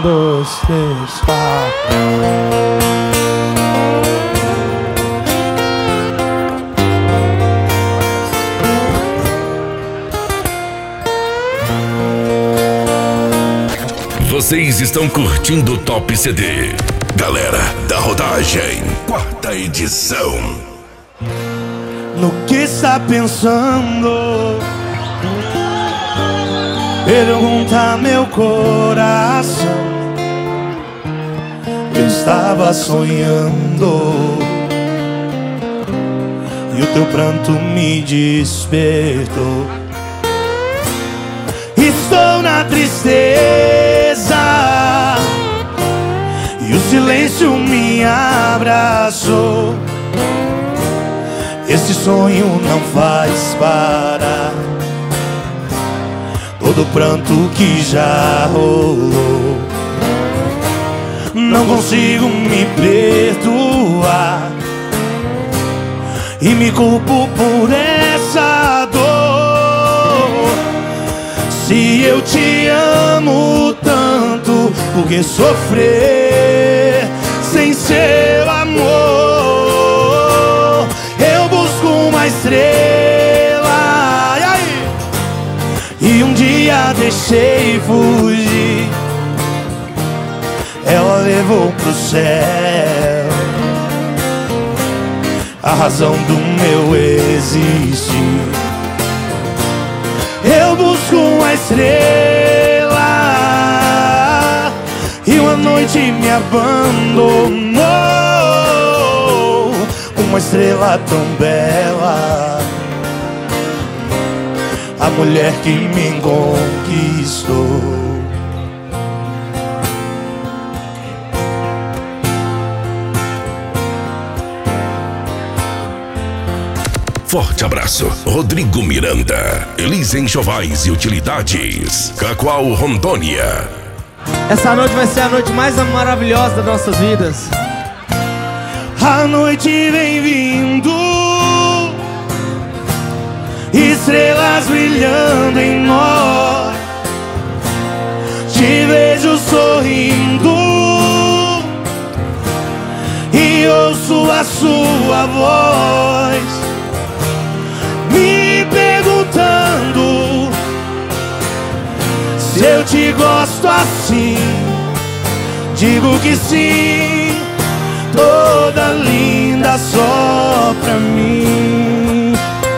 2, 3, 4. Vocês estão curtindo o Top CD. Galera da Rodagem, 4ª edição. No que está pensando? Pergunta meu coração. Eu estava sonhando e o teu pranto me despertou. Estou na tristeza e o silêncio me abraçou. Esse sonho não faz parar todo pranto que já rolou. Não consigo me perdoar e me culpo por essa dor. Se eu te amo tanto, por que sofrer sem seu amor? Eu busco uma estrela, e aí? E um dia deixei fugir. Ela levou pro céu a razão do meu existir. Eu busco uma estrela e uma noite me abandonou. Uma estrela tão bela, a mulher que me conquistou. Forte abraço, Rodrigo Miranda, Elisa Enxovais e Utilidades, Cacoal, Rondônia. Essa noite vai ser a noite mais maravilhosa das nossas vidas. A noite vem vindo, estrelas brilhando em nós. Te vejo sorrindo e ouço a sua voz me perguntando se eu te gosto assim. Digo que sim, toda linda só pra mim.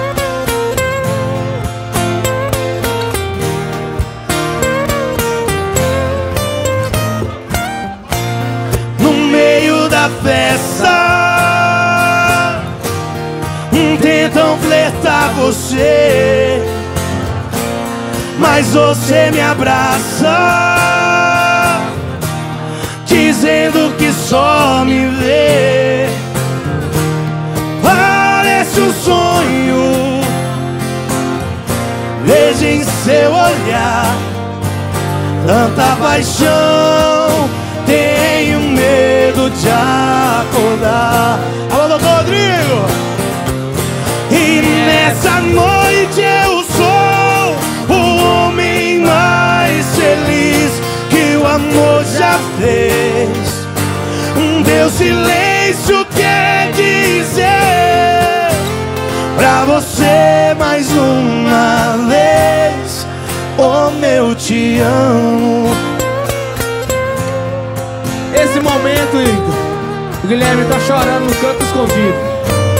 No meio da festa tentam flertar você, mas você me abraça, dizendo que só me vê. Parece um sonho, vejo em seu olhar tanta paixão, tenho medo de acordar. Alô, doutor Rodrigo! E nessa noite eu sou o homem mais feliz que o amor já fez. Teu silêncio quer dizer pra você mais uma vez: oh, meu te amo. Esse momento, Igor, o Guilherme tá chorando no canto escondido.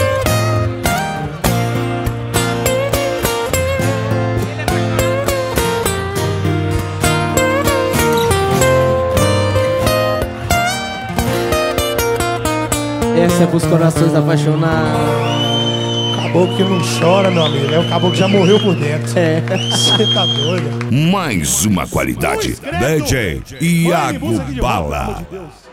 Essa é pros corações apaixonados. Caboclo que não chora, meu amigo, é o caboclo que já morreu por dentro. Você tá doido? Mais uma qualidade, DJ Iago Bala.